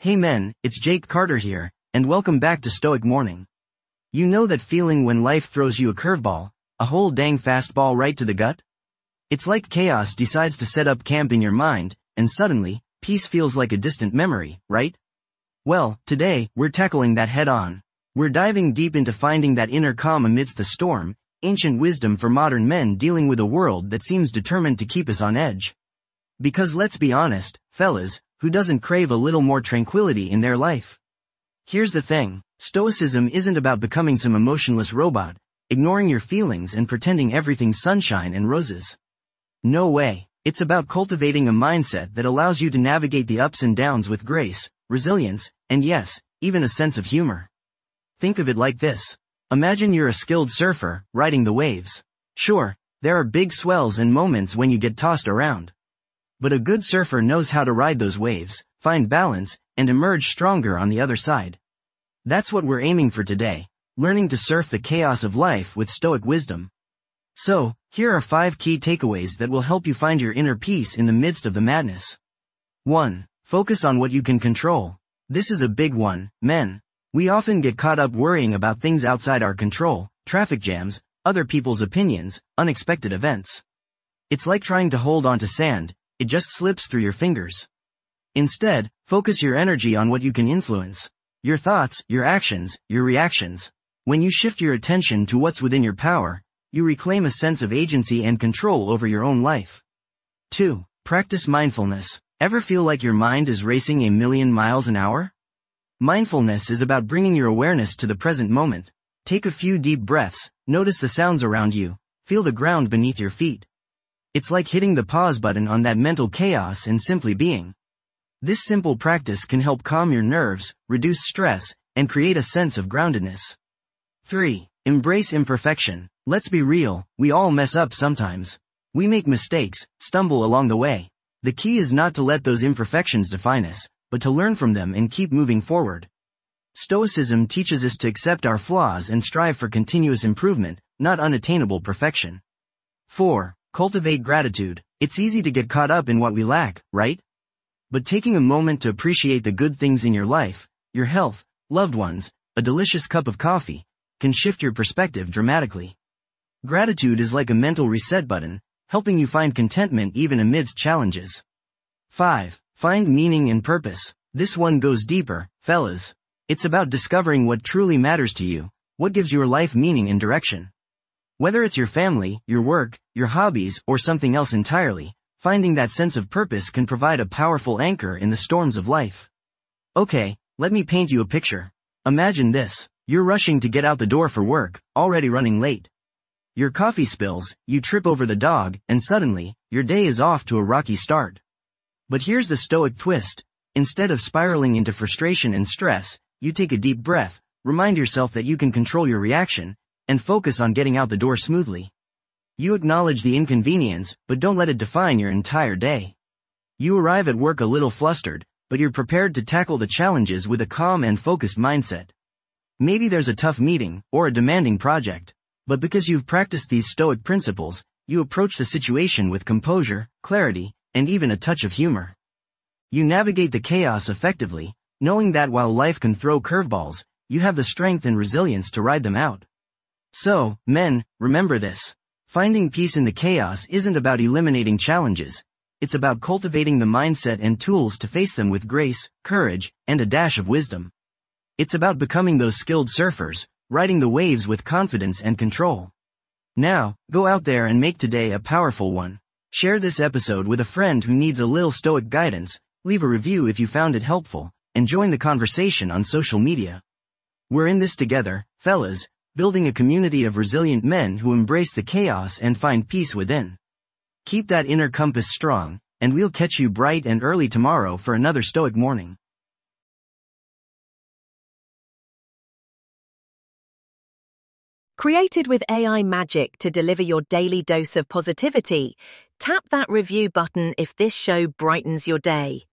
Hey men, it's Jake Carter here, and welcome back to Stoic Morning. You know that feeling when life throws you a curveball, a whole dang fastball right to the gut? It's like chaos decides to set up camp in your mind, and suddenly, peace feels like a distant memory, right? Well, today, we're tackling that head on. We're diving deep into finding that inner calm amidst the storm, ancient wisdom for modern men dealing with a world that seems determined to keep us on edge. Because let's be honest, fellas, who doesn't crave a little more tranquility in their life? Here's the thing, Stoicism isn't about becoming some emotionless robot, ignoring your feelings and pretending everything's sunshine and roses. No way, it's about cultivating a mindset that allows you to navigate the ups and downs with grace, resilience, and yes, even a sense of humor. Think of it like this. Imagine you're a skilled surfer, riding the waves. Sure, there are big swells and moments when you get tossed around. But a good surfer knows how to ride those waves, find balance, and emerge stronger on the other side. That's what we're aiming for today, learning to surf the chaos of life with Stoic wisdom. So, here are 5 key takeaways that will help you find your inner peace in the midst of the madness. 1. Focus on what you can control. This is a big one, men. We often get caught up worrying about things outside our control, traffic jams, other people's opinions, unexpected events. It's like trying to hold on to sand. It just slips through your fingers. Instead, focus your energy on what you can influence. Your thoughts, your actions, your reactions. When you shift your attention to what's within your power, you reclaim a sense of agency and control over your own life. 2. Practice mindfulness. Ever feel like your mind is racing a million miles an hour? Mindfulness is about bringing your awareness to the present moment. Take a few deep breaths, notice the sounds around you, feel the ground beneath your feet. It's like hitting the pause button on that mental chaos and simply being. This simple practice can help calm your nerves, reduce stress, and create a sense of groundedness. 3. Embrace imperfection. Let's be real, we all mess up sometimes. We make mistakes, stumble along the way. The key is not to let those imperfections define us, but to learn from them and keep moving forward. Stoicism teaches us to accept our flaws and strive for continuous improvement, not unattainable perfection. 4. Cultivate gratitude. It's easy to get caught up in what we lack, right? But taking a moment to appreciate the good things in your life, your health, loved ones, a delicious cup of coffee, can shift your perspective dramatically. Gratitude is like a mental reset button, helping you find contentment even amidst challenges. 5. Find meaning and purpose. This one goes deeper, fellas. It's about discovering what truly matters to you, what gives your life meaning and direction. Whether it's your family, your work, your hobbies, or something else entirely, finding that sense of purpose can provide a powerful anchor in the storms of life. Okay, let me paint you a picture. Imagine this. You're rushing to get out the door for work, already running late. Your coffee spills, you trip over the dog, and suddenly, your day is off to a rocky start. But here's the Stoic twist. Instead of spiraling into frustration and stress, you take a deep breath, remind yourself that you can control your reaction, and focus on getting out the door smoothly. You acknowledge the inconvenience, but don't let it define your entire day. You arrive at work a little flustered, but you're prepared to tackle the challenges with a calm and focused mindset. Maybe there's a tough meeting, or a demanding project, but because you've practiced these Stoic principles, you approach the situation with composure, clarity, and even a touch of humor. You navigate the chaos effectively, knowing that while life can throw curveballs, you have the strength and resilience to ride them out. So, men, remember this. Finding peace in the chaos isn't about eliminating challenges. It's about cultivating the mindset and tools to face them with grace, courage, and a dash of wisdom. It's about becoming those skilled surfers, riding the waves with confidence and control. Now, go out there and make today a powerful one. Share this episode with a friend who needs a little Stoic guidance, leave a review if you found it helpful, and join the conversation on social media. We're in this together, fellas, building a community of resilient men who embrace the chaos and find peace within. Keep that inner compass strong, and we'll catch you bright and early tomorrow for another Stoic morning. Created with AI magic to deliver your daily dose of positivity, tap that review button if this show brightens your day.